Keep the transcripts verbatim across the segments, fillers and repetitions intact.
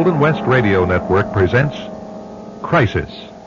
Golden West Radio Network presents Crisis.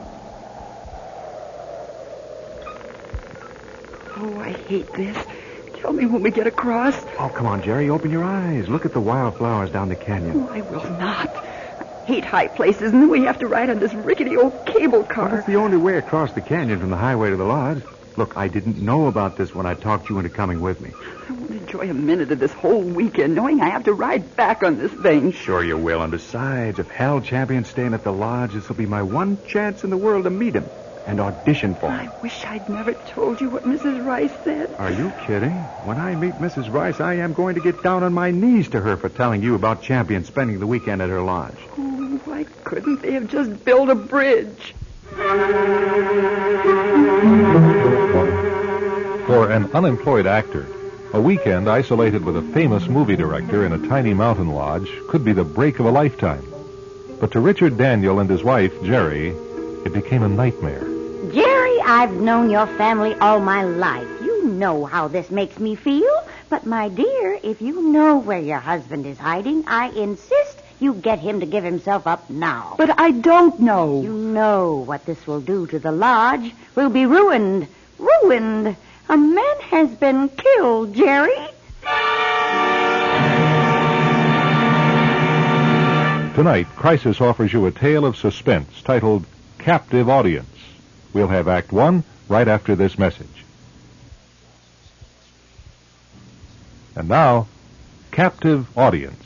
Oh, I hate this. Tell me when we get across. Oh, come on, Jerry. Open your eyes. Look at the wildflowers down the canyon. Oh, I will not. I hate high places, and then we have to ride on this rickety old cable car. Well, that's the only way across the canyon from the highway to the lodge. Look, I didn't know about this when I talked you into coming with me. I won't enjoy a minute of this whole weekend knowing I have to ride back on this thing. Sure you will. And besides, if Hal Champion's staying at the lodge, this will be my one chance in the world to meet him and audition for him. I wish I'd never told you what Missus Rice said. Are you kidding? When I meet Missus Rice, I am going to get down on my knees to her for telling you about Champion spending the weekend at her lodge. Oh, why couldn't they have just built a bridge? For an unemployed actor, a weekend isolated with a famous movie director in a tiny mountain lodge could be the break of a lifetime. But to Richard Daniel and his wife, Jerry, it became a nightmare. Jerry, I've known your family all my life. You know how this makes me feel. But, my dear, if you know where your husband is hiding, I insist you get him to give himself up now. But I don't know. You know what this will do to the lodge. We'll be ruined. Ruined. A man has been killed, Jerry. Tonight, Crisis offers you a tale of suspense titled Captive Audience. We'll have Act One right after this message. And now, Captive Audience.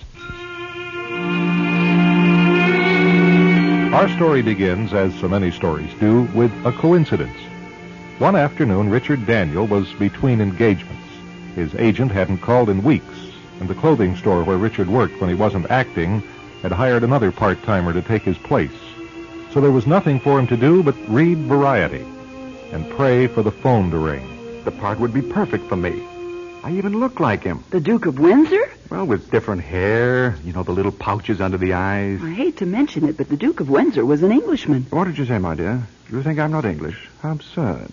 Our story begins, as so many stories do, with a coincidence. One afternoon, Richard Daniel was between engagements. His agent hadn't called in weeks, and the clothing store where Richard worked when he wasn't acting had hired another part-timer to take his place. So there was nothing for him to do but read Variety and pray for the phone to ring. The part would be perfect for me. I even look like him. The Duke of Windsor? Well, with different hair, you know, the little pouches under the eyes. I hate to mention it, but the Duke of Windsor was an Englishman. What did you say, my dear? You think I'm not English? How absurd.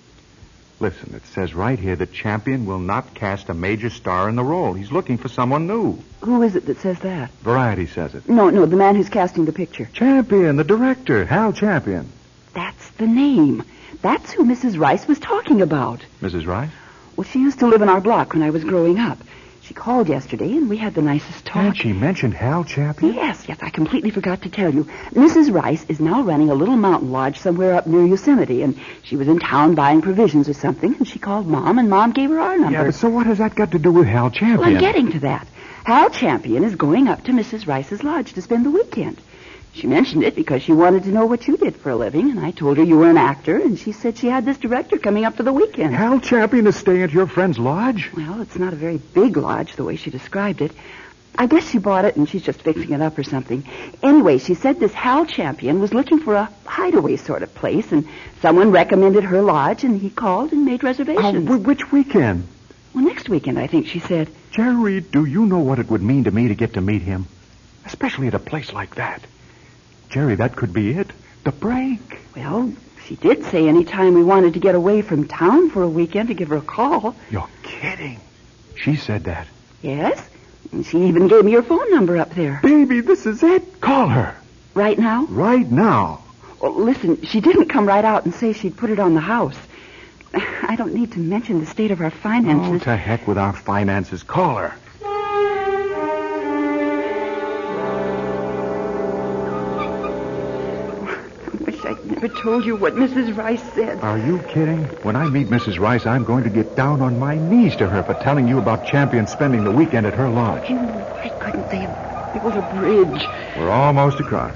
Listen, it says right here that Champion will not cast a major star in the role. He's looking for someone new. Who is it that says that? Variety says it. No, no, the man who's casting the picture. Champion, the director, Hal Champion. That's the name. That's who Missus Rice was talking about. Missus Rice? Well, she used to live in our block when I was growing up. She called yesterday, and we had the nicest talk. And she mentioned Hal Champion? Yes, yes, I completely forgot to tell you. Missus Rice is now running a little mountain lodge somewhere up near Yosemite, and she was in town buying provisions or something, and she called Mom, and Mom gave her our number. Yeah, but so what has that got to do with Hal Champion? Well, I'm getting to that. Hal Champion is going up to Missus Rice's lodge to spend the weekend. She mentioned it because she wanted to know what you did for a living, and I told her you were an actor, and she said she had this director coming up for the weekend. Hal Champion is staying at your friend's lodge? Well, it's not a very big lodge, the way she described it. I guess she bought it, and she's just fixing it up or something. Anyway, she said this Hal Champion was looking for a hideaway sort of place, and someone recommended her lodge, and he called and made reservations. Oh, which weekend? Well, next weekend, I think she said. Jerry, do you know what it would mean to me to get to meet him? Especially at a place like that. Jerry, that could be it. The break. Well, she did say any time we wanted to get away from town for a weekend to give her a call. You're kidding. She said that. Yes. And she even gave me your phone number up there. Baby, this is it. Call her. Right now? Right now. Well, listen, she didn't come right out and say she'd put it on the house. I don't need to mention the state of our finances. Oh, to heck with our finances. Call her. I never told you what Missus Rice said. Are you kidding? When I meet Missus Rice, I'm going to get down on my knees to her for telling you about Champion spending the weekend at her lodge. Oh, why couldn't they have built a bridge? We're almost across.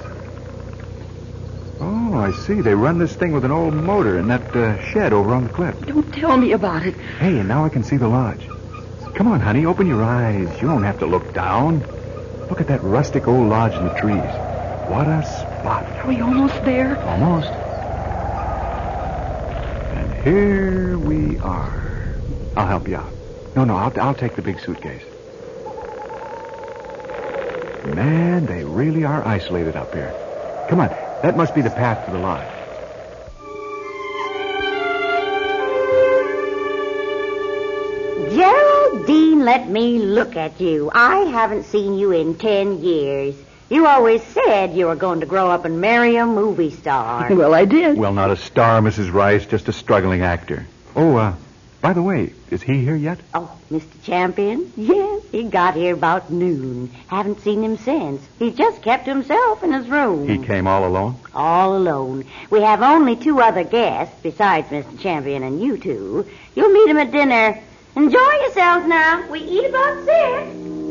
Oh, I see. They run this thing with an old motor in that uh, shed over on the cliff. Don't tell me about it. Hey, and now I can see the lodge. Come on, honey, open your eyes. You don't have to look down. Look at that rustic old lodge in the trees. What a spot. Are we almost there? Almost. And here we are. I'll help you out. No, no, I'll, I'll take the big suitcase. Man, they really are isolated up here. Come on, that must be the path to the lodge. Geraldine, let me look at you. I haven't seen you in ten years. You always said you were going to grow up and marry a movie star. Well, I did. Well, not a star, Missus Rice, just a struggling actor. Oh, uh, by the way, is he here yet? Oh, Mister Champion? Yes, he got here about noon. Haven't seen him since. He's just kept himself in his room. He came all alone? All alone. We have only two other guests besides Mister Champion and you two. You'll meet him at dinner. Enjoy yourselves now. We eat about six.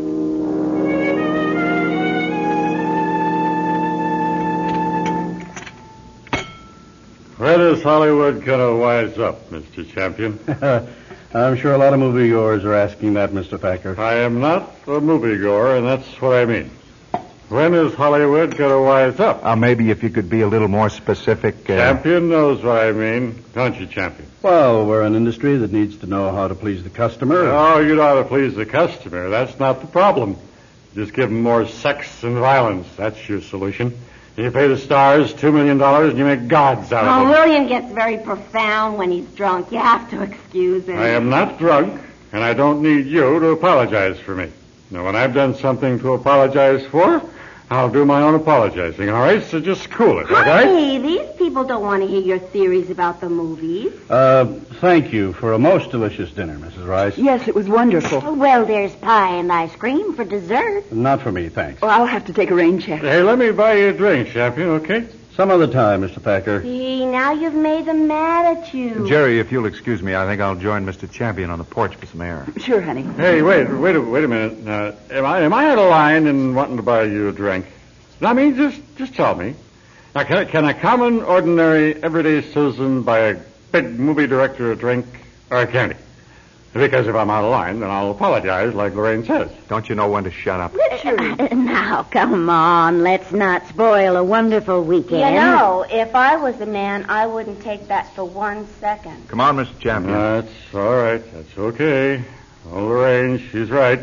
When is Hollywood going to wise up, Mister Champion? I'm sure a lot of moviegoers are asking that, Mister Thacker. I am not a moviegoer, and that's what I mean. When is Hollywood going to wise up? Uh, maybe if you could be a little more specific. Uh... Champion knows what I mean, don't you, Champion? Well, we're an industry that needs to know how to please the customer. Oh, you know how to please the customer. That's not the problem. Just give them more sex and violence. That's your solution. You pay the stars two million dollars and you make gods out Oh, of them. William gets very profound when he's drunk. You have to excuse him. I am not drunk, and I don't need you to apologize for me. Now, when I've done something to apologize for, I'll do my own apologizing, all right? So just cool it, all right? Hey, these people don't want to hear your theories about the movies. Uh, thank you for a most delicious dinner, Missus Rice. Yes, it was wonderful. Oh, well, there's pie and ice cream for dessert. Not for me, thanks. Oh, I'll have to take a rain check. Hey, let me buy you a drink, Champion, okay? Some other time, Mister Thacker. See, now you've made them mad at you. Jerry, if you'll excuse me, I think I'll join Mister Champion on the porch for some air. Sure, honey. Hey, wait, wait, a- wait a minute. Uh, am I am I out of line in wanting to buy you a drink? I mean, just just tell me. Now, can, I- can a common, ordinary, everyday citizen buy a big movie director a drink, or can't he? Because if I'm out of line, then I'll apologize, like Lorraine says. Don't you know when to shut up? Uh, now, come on. Let's not spoil a wonderful weekend. You know, if I was a man, I wouldn't take that for one second. Come on, Mister Champion. That's all right. That's okay. Oh, Lorraine, she's right.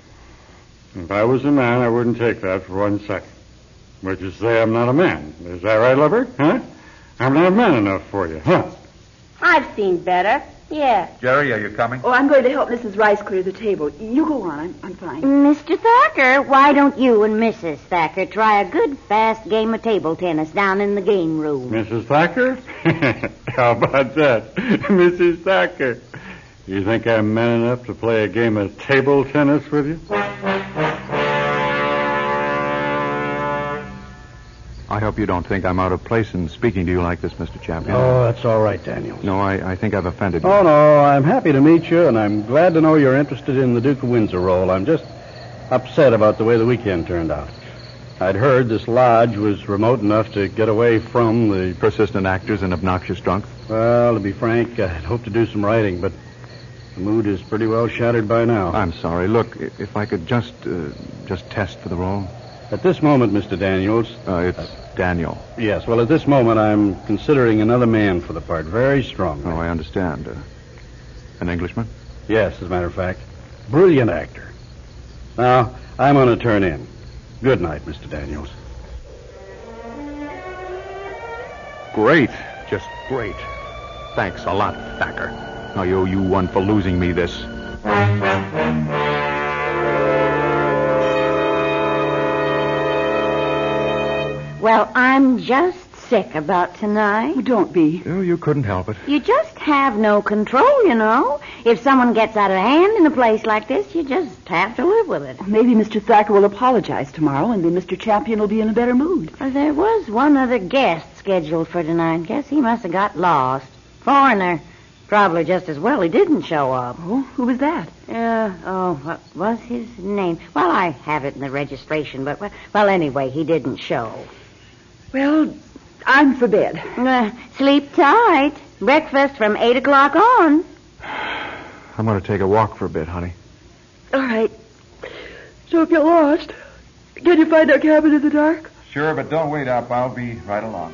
If I was a man, I wouldn't take that for one second. Which is to say I'm not a man. Is that right, lover? Huh? I'm not man enough for you, huh? I've seen better. Yeah. Jerry, are you coming? Oh, I'm going to help Missus Rice clear the table. You go on. I'm, I'm fine. Mister Thacker, why don't you and Missus Thacker try a good, fast game of table tennis down in the game room? Missus Thacker? How about that? Missus Thacker. You think I'm man enough to play a game of table tennis with you? I hope you don't think I'm out of place in speaking to you like this, Mister Champion. Oh, that's all right, Daniel. No, I, I think I've offended you. Oh, no, I'm happy to meet you, and I'm glad to know you're interested in the Duke of Windsor role. I'm just upset about the way the weekend turned out. I'd heard this lodge was remote enough to get away from the... Persistent actors and obnoxious drunks. Well, to be frank, I'd hoped to do some writing, but the mood is pretty well shattered by now. I'm sorry. Look, i- if I could just, uh, just test for the role. At this moment, Mister Daniels... Uh, it's Daniel. Yes, well, at this moment, I'm considering another man for the part, very strongly. Oh, I understand. Uh, an Englishman? Yes, as a matter of fact. Brilliant actor. Now, I'm going to turn in. Good night, Mister Daniels. Great. Just great. Thanks a lot, Thacker. I owe you one for losing me this. Well, I'm just sick about tonight. Oh, don't be. Oh, you couldn't help it. You just have no control, you know. If someone gets out of hand in a place like this, you just have to live with it. Maybe Mister Thacker will apologize tomorrow, and then Mister Champion will be in a better mood. Well, there was one other guest scheduled for tonight. Guess he must have got lost. Foreigner. Probably just as well he didn't show up. Oh, who was that? Uh, oh, what was his name? Well, I have it in the registration, but, well, well anyway, he didn't show. Well, I'm for bed. Uh, sleep tight. Breakfast from eight o'clock on. I'm going to take a walk for a bit, honey. All right. So if you're lost, can you find our cabin in the dark? Sure, but don't wait up. I'll be right along.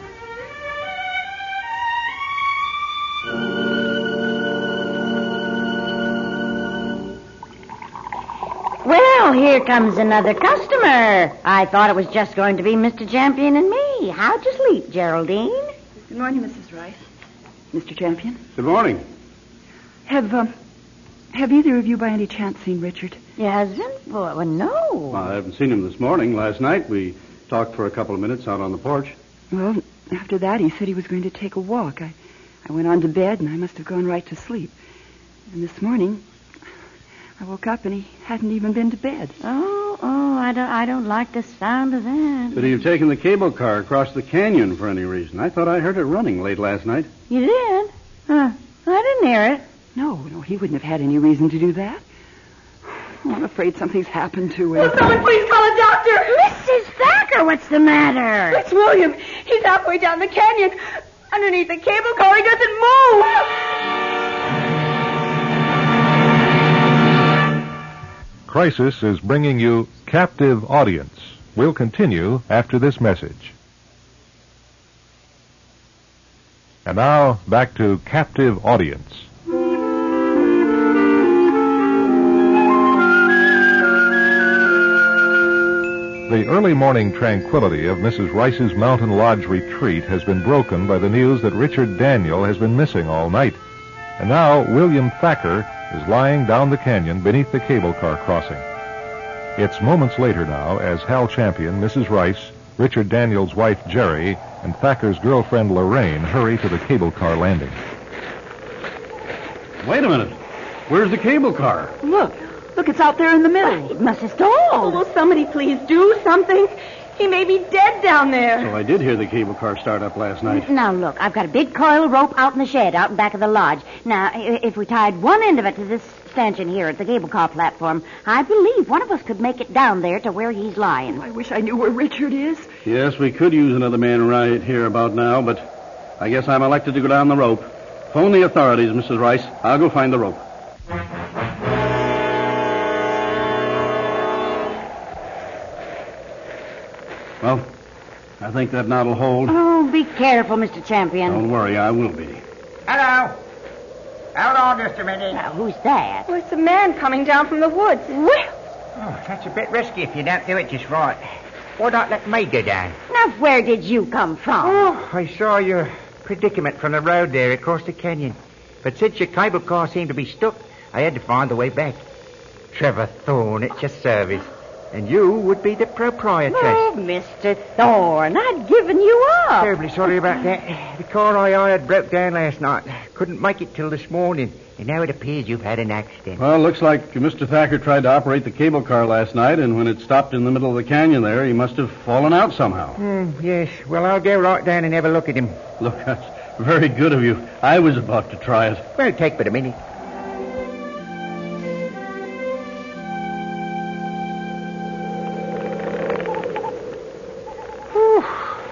Well, here comes another customer. I thought it was just going to be Mister Champion and me. How'd you sleep, Geraldine? Good morning, Missus Rice. Mister Champion? Good morning. Have, um, have either of you by any chance seen Richard? Your husband? Well, no. Well, I haven't seen him this morning. Last night we talked for a couple of minutes out on the porch. Well, after that, he said he was going to take a walk. I, I went on to bed, and I must have gone right to sleep. And this morning, I woke up, and he hadn't even been to bed. Oh, oh, I don't, I don't like the sound of that. Could he have taken the cable car across the canyon for any reason? I thought I heard it running late last night. You did? Huh. I didn't hear it. No, no, he wouldn't have had any reason to do that. Oh, I'm afraid something's happened to him. Will someone please call a doctor? Missus Thacker, what's the matter? It's William. He's halfway down the canyon. Underneath the cable car, he doesn't move. Crisis is bringing you Captive Audience. We'll continue after this message. And now, back to Captive Audience. The early morning tranquility of Missus Rice's Mountain Lodge retreat has been broken by the news that Richard Daniel has been missing all night. And now William Thacker is lying down the canyon beneath the cable car crossing. It's moments later now as Hal Champion, Missus Rice, Richard Daniel's wife Jerry, and Thacker's girlfriend Lorraine hurry to the cable car landing. Wait a minute. Where's the cable car? Look, look, it's out there in the middle. It must have stalled. Oh, will somebody please do something? He may be dead down there. So I did hear the cable car start up last night. Now, look, I've got a big coil rope out in the shed, out in back of the lodge. Now, i- if we tied one end of it to this stanchion here at the cable car platform, I believe one of us could make it down there to where he's lying. I wish I knew where Richard is. Yes, we could use another man right here about now, but I guess I'm elected to go down the rope. Phone the authorities, Missus Rice. I'll go find the rope. Well, I think that knot'll hold. Oh, be careful, Mister Champion. Don't worry, I will be. Hello. Hold on just a minute. Now, who's that? Oh, it's a man coming down from the woods. Well, Oh, that's a bit risky if you don't do it just right. Why not let me go down? now, where did you come from? Oh, I saw your predicament from the road there across the canyon. But since your cable car seemed to be stuck, I had to find the way back. Trevor Thorne at your service. And you would be the proprietress. Oh, Mister Thorne, I'd given you up. Terribly sorry about that. The car I hired broke down last night. Couldn't make it till this morning. And now it appears you've had an accident. Well, looks like Mister Thacker tried to operate the cable car last night, and when it stopped in the middle of the canyon there, he must have fallen out somehow. Hmm, yes. Well, I'll go right down and have a look at him. Look, that's very good of you. I was about to try it. Well, take but a minute. Whew.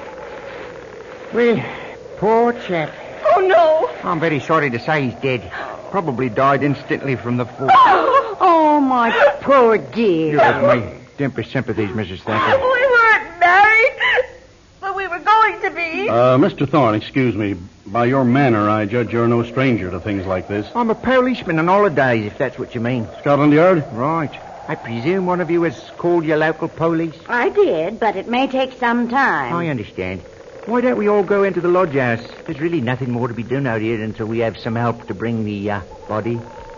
Well, poor chap. Oh, no. I'm very sorry to say he's dead. Probably died instantly from the fall. Oh, my poor dear. You have my deepest sympathies, Missus Thacker. We weren't married, but we were going to be. Uh, Mister Thorne, excuse me. By your manner, I judge you're no stranger to things like this. I'm a policeman on holidays, if that's what you mean. Scotland Yard? Right. I presume one of you has called your local police? I did, but it may take some time. I understand. Why don't we all go into the lodge house? There's really nothing more to be done out here until we have some help to bring the uh, body.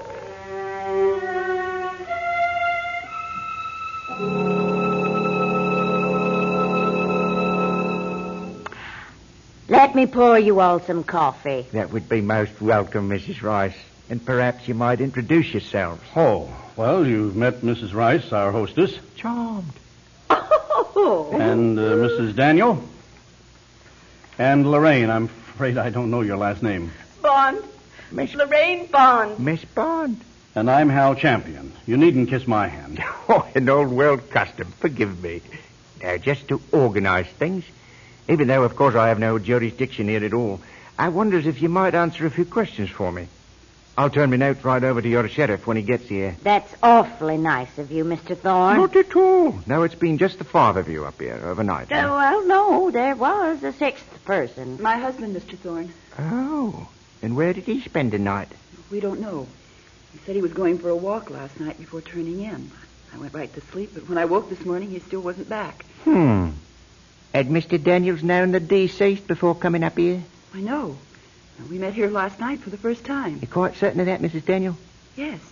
Let me pour you all some coffee. That would be most welcome, Missus Rice. And perhaps you might introduce yourselves. Oh, well, you've met Missus Rice, our hostess, Charmed. Oh. and uh, Missus Daniel, and Lorraine. I'm afraid I don't know your last name. Bond. Miss, Lorraine Bond. Miss Bond. And I'm Hal Champion. You needn't kiss my hand. Oh, an old world custom. Forgive me. Now, just to organize things, even though, of course, I have no jurisdiction here at all, I wonders if you might answer a few questions for me. I'll turn my note right over to your sheriff when he gets here. That's awfully nice of you, Mister Thorne. Not at all. No, it's been just the five of you up here overnight. Uh, well, no, there was a sixth person. My husband, Mister Thorne. Oh, and where did he spend the night? We don't know. He said he was going for a walk last night before turning in. I went right to sleep, but when I woke this morning, he still wasn't back. Hmm. Had Mister Daniels known the deceased before coming up here? I know. We met here last night for the first time. You quite certain of that, Missus Daniel? Yes.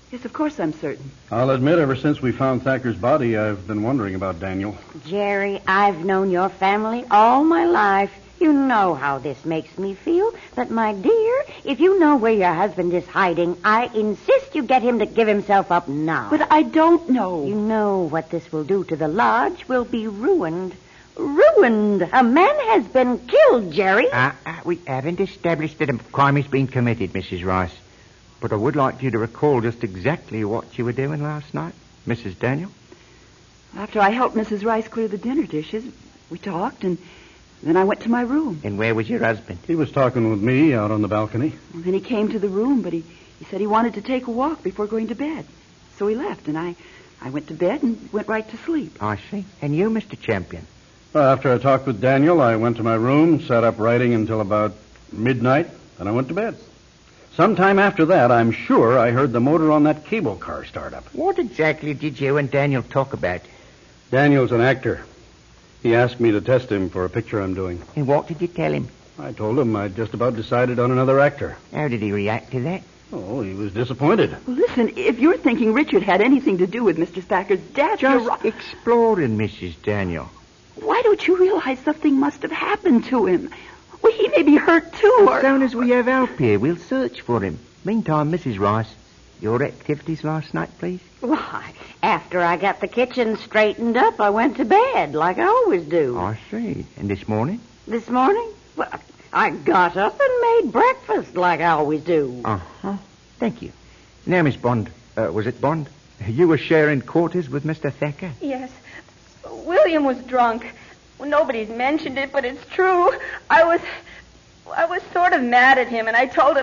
Yes, of course I'm certain. I'll admit, ever since we found Thacker's body, I've been wondering about Daniel. Jerry, I've known your family all my life. You know how this makes me feel. But, my dear, if you know where your husband is hiding, I insist you get him to give himself up now. But I don't know. You know what this will do to the lodge. We'll be ruined. Ruined. A man has been killed, Jerry. Uh, uh, we haven't established that a crime has been committed, Missus Rice. But I would like you to recall just exactly what you were doing last night, Missus Daniel. After I helped Missus Rice clear the dinner dishes, we talked, and then I went to my room. And where was your husband? He was talking with me out on the balcony. And then he came to the room, but he, he said he wanted to take a walk before going to bed. So he left, and I, I went to bed and went right to sleep. I see. And you, Mister Champion? Well, after I talked with Daniel, I went to my room, sat up writing until about midnight, and I went to bed. Sometime after that, I'm sure I heard the motor on that cable car start up. What exactly did you and Daniel talk about? Daniel's an actor. He asked me to test him for a picture I'm doing. And what did you tell him? I told him I'd just about decided on another actor. How did he react to that? Oh, he was disappointed. Well, listen, if you're thinking Richard had anything to do with Mister Thacker's death, you're Just right. exploring, Missus Daniel. Why don't you realize something must have happened to him? Well, he may be hurt, too, As or... soon as we have help here, we'll search for him. Meantime, Missus Rice, your activities last night, please? Why, after I got the kitchen straightened up, I went to bed, like I always do. I see. And this morning? This morning? Well, I got up and made breakfast, like I always do. Uh-huh. Thank you. Now, Miss Bond, uh, was it Bond? You were sharing quarters with Mister Thacker? Yes. William was drunk. Well, nobody's mentioned it, but it's true. I was... I was sort of mad at him, and I told him...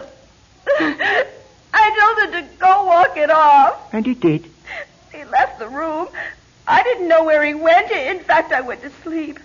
I told him to go walk it off. And he did? He left the room. I didn't know where he went. In fact, I went to sleep.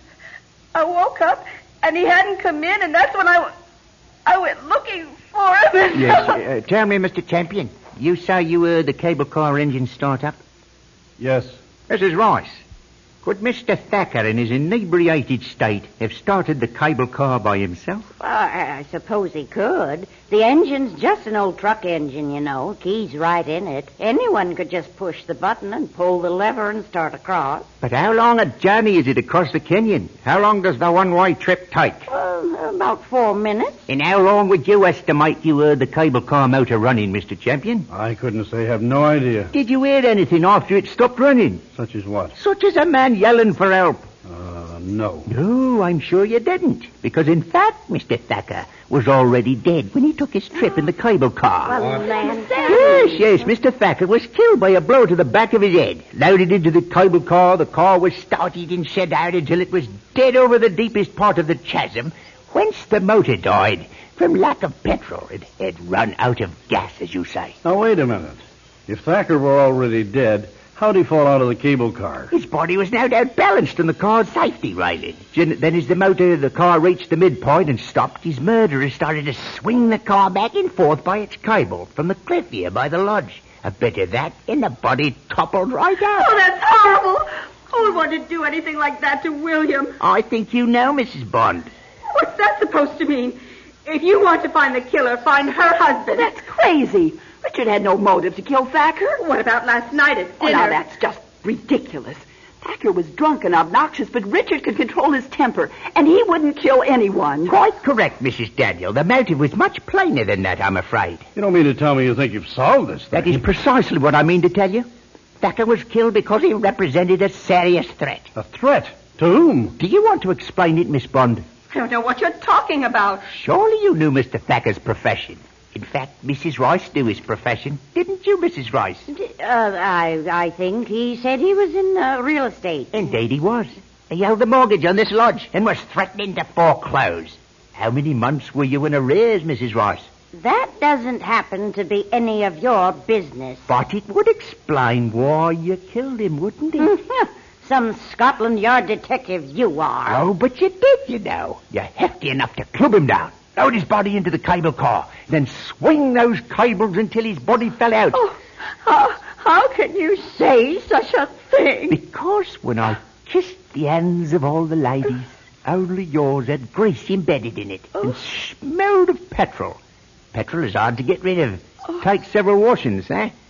I woke up, and he hadn't come in, and that's when I, w- I went looking for him. Yes. Uh, tell me, Mister Champion, you say you heard the cable car engine start up? Yes. Missus Rice, could Mister Thacker in his inebriated state have started the cable car by himself? Well, I, I suppose he could. The engine's just an old truck engine, you know. Key's right in it. Anyone could just push the button and pull the lever and start across. But how long a journey is it across the canyon? How long does the one-way trip take? Well, about four minutes. And how long would you estimate you heard the cable car motor running, Mister Champion? I couldn't say. Have no idea. Did you hear anything after it stopped running? Such as what? Such as a man yelling for help. Uh, no. No, I'm sure you didn't. Because, in fact, Mister Thacker was already dead when he took his trip in the cable car. Well, man, Yes, yes, Mister Thacker was killed by a blow to the back of his head. Loaded into the cable car, the car was started and set out until it was dead over the deepest part of the chasm, whence the motor died. From lack of petrol, it had run out of gas, as you say. Now, wait a minute. If Thacker were already dead, how'd he fall out of the cable car? His body was no doubt balanced on the car's safety railing. Then as the motor of the car reached the midpoint and stopped, his murderer started to swing the car back and forth by its cable from the cliff here by the lodge. A bit of that, and the body toppled right out. Oh, that's horrible. Who would want to do anything like that to William? I think you know, Missus Bond. What's that supposed to mean? If you want to find the killer, find her husband. That's crazy. Richard had no motive to kill Thacker. What about last night at Oh, dinner? now that's just ridiculous. Thacker was drunk and obnoxious, but Richard could control his temper, and he wouldn't kill anyone. Quite correct, Missus Daniel. The motive was much plainer than that, I'm afraid. You don't mean to tell me you think you've solved this thing? That is precisely what I mean to tell you. Thacker was killed because he represented a serious threat. A threat? To whom? Do you want to explain it, Miss Bond? I don't know what you're talking about. Surely you knew Mister Thacker's profession. In fact, Missus Rice knew his profession. Didn't you, Missus Rice? Uh, I I think he said he was in uh, real estate. Indeed he was. He held the mortgage on this lodge and was threatening to foreclose. How many months were you in arrears, Missus Rice? That doesn't happen to be any of your business. But it would explain why you killed him, wouldn't it? Some Scotland Yard detective you are. Oh, but you did, you know. You're hefty enough to club him down, load his body into the cable car, then swing those cables until his body fell out. Oh, how, how can you say such a thing? Because when I kissed the hands of all the ladies, only yours had grease embedded in it and smelled of petrol. Petrol is hard to get rid of. Takes several washings, eh?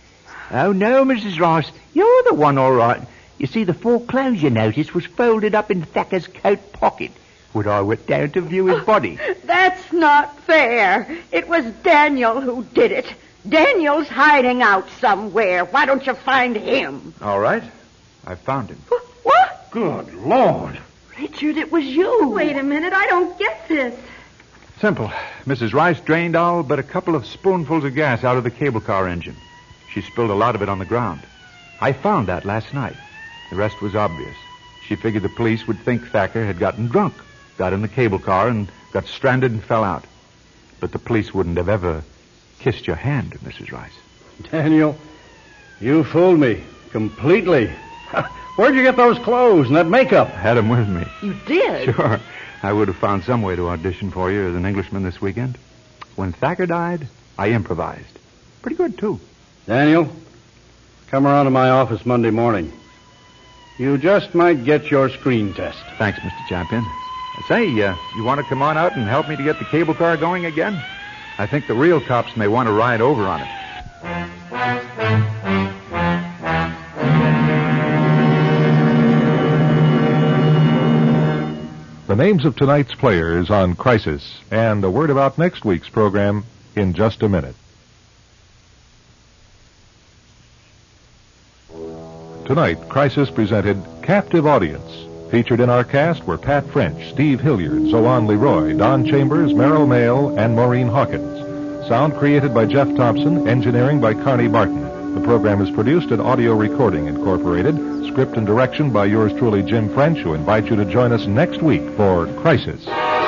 Oh, no, Missus Rice. You're the one, all right. You see, the foreclosure notice was folded up in Thacker's coat pocket when I went down to view his body. That's not fair. It was Daniel who did it. Daniel's hiding out somewhere. Why don't you find him? All right. I found him. What? Good Lord. Richard, it was you. Wait a minute. I don't get this. Simple. Missus Rice drained all but a couple of spoonfuls of gas out of the cable car engine. She spilled a lot of it on the ground. I found that last night. The rest was obvious. She figured the police would think Thacker had gotten drunk, got in the cable car, and got stranded and fell out. But the police wouldn't have ever kissed your hand, Missus Rice. Daniel, you fooled me completely. Where'd you get those clothes and that makeup? Had them with me. You did? Sure. I would have found some way to audition for you as an Englishman this weekend. When Thacker died, I improvised. Pretty good, too. Daniel, come around to my office Monday morning. You just might get your screen test. Thanks, Mister Champion. Say, uh, you want to come on out and help me to get the cable car going again? I think the real cops may want to ride over on it. The names of tonight's players on Crisis, and a word about next week's program in just a minute. Tonight, Crisis presented Captive Audience. Featured in our cast were Pat French, Steve Hilliard, Zoan Leroy, Don Chambers, Merrill Mail, and Maureen Hawkins. Sound created by Jeff Thompson, engineering by Carney Barton. The program is produced at Audio Recording Incorporated. Script and direction by yours truly, Jim French, who invites you to join us next week for Crisis.